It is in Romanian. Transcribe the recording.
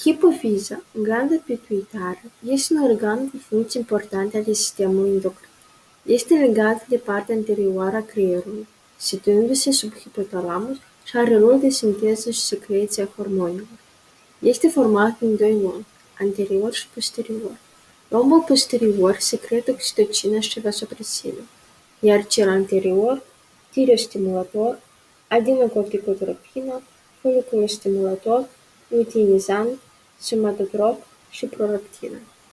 Hipofiza, glanda pituitară, este un organ cu funcții importante ale sistemului endocrin. Este legată de partea anterioară a creierului, situându-se sub hipotalamus și are rol de sinteză și secreție a hormonilor. Este format din doi lombi, anterior și posterior. Lombul posterior secretă oxitocină și vasopresină, iar cel anterior, tireostimulator, adenocorticotropină, foliculostimulator, luteinizant, somatotrop și prolactină.